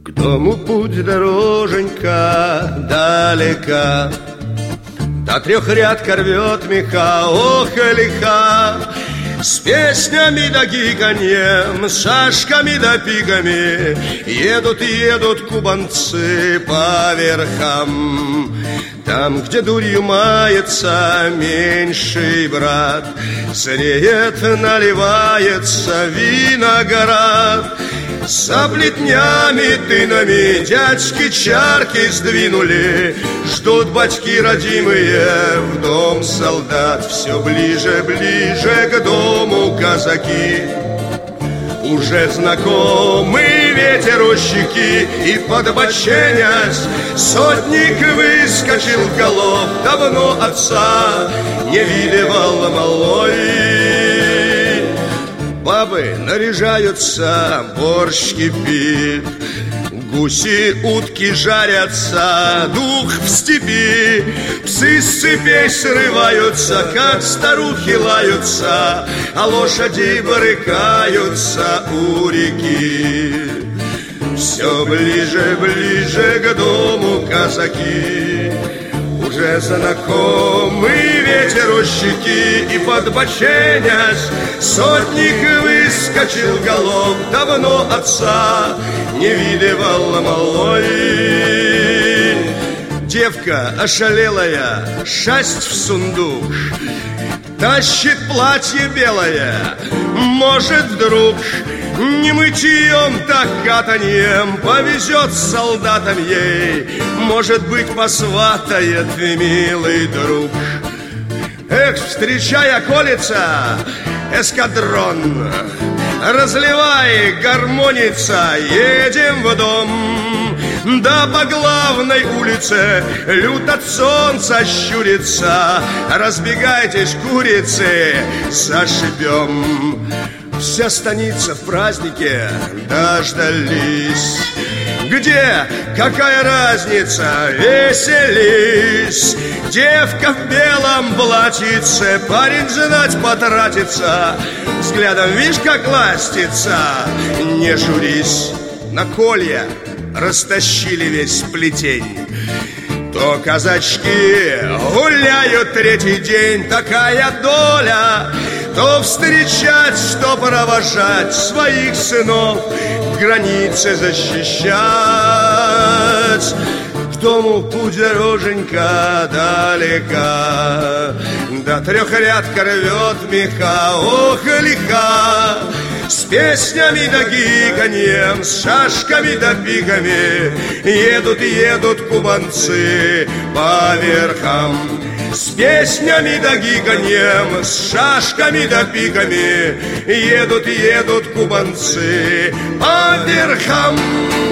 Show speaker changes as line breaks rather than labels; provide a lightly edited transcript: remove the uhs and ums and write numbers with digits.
К дому путь дороженька далека, до трехрядка рвет меха, ох и лиха. С песнями да гиканьем, с шашками да пиками едут, едут кубанцы по верхам. Там, где дурью мается меньший брат, зреет, наливается виноград. За плетнями, тынами дядьки чарки сдвинули, ждут батьки родимые в дом солдат. Все ближе, ближе к дому казаки. Уже знакомый ветер у щеки, и подбоченясь сотник выскочил в галоп. Давно отца не видывал малой. Бабы наряжаются, борщ кипит, гуси, утки жарятся, дух в степи. Псы с цепей срываются, как старухи лаются, а лошади брыкаются у реки. Все ближе, ближе к дому казаки. Уже знакомый ветер у щеки, и подбоченясь сотник выскочил в галоп. Давно отца не видывал малой. Девка ошалелая, шасть в сундук, тащит платье белое. Может, вдруг не мытьем, так катаньем повезет с солдатом ей. Может быть, посватает милый друг. Эх, встречая колется эскадрон, разливай, гармоница, едем в дом. Да по главной улице люто солнце щурится. Разбегайтесь, курицы, зашибем. Вся станица в празднике дождались. Где? Какая разница? Веселись. Девка в белом платьице, парень знать потратится. Взглядом видишь, как ластится. Не журись. На колья растащили весь плетень. То казачки гуляют третий день, такая доля. То встречать, что провожать своих сынов, границы защищать. К дому путь дороженька далека, до трехрядка рвет меха, ох и лиха. С песнями да гиканьем, с шашками да пиками едут, едут кубанцы по верхам. С песнями да гиканьем, с шашками да пиками едут, едут кубанцы по верхам.